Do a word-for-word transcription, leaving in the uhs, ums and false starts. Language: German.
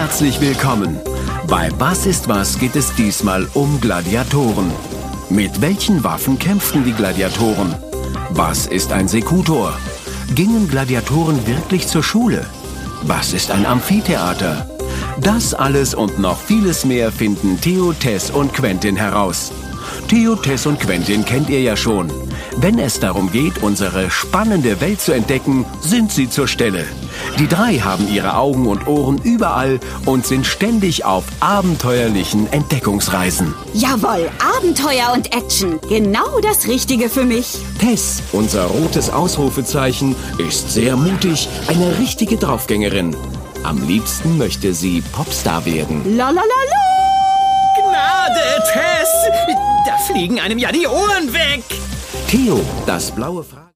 Herzlich willkommen. Bei Was ist was geht es diesmal um Gladiatoren. Mit welchen Waffen kämpften die Gladiatoren? Was ist ein Sekutor? Gingen Gladiatoren wirklich zur Schule? Was ist ein Amphitheater? Das alles und noch vieles mehr finden Theo, Tess und Quentin heraus. Theo, Tess und Quentin kennt ihr ja schon. Wenn es darum geht, unsere spannende Welt zu entdecken, sind sie zur Stelle. Die drei haben ihre Augen und Ohren überall und sind ständig auf abenteuerlichen Entdeckungsreisen. Jawohl, Abenteuer und Action. Genau das Richtige für mich. Tess, unser rotes Ausrufezeichen, ist sehr mutig, eine richtige Draufgängerin. Am liebsten möchte sie Popstar werden. Lalalala! Gnade, Tess! Da fliegen einem ja die Ohren weg! Theo, das blaue Fra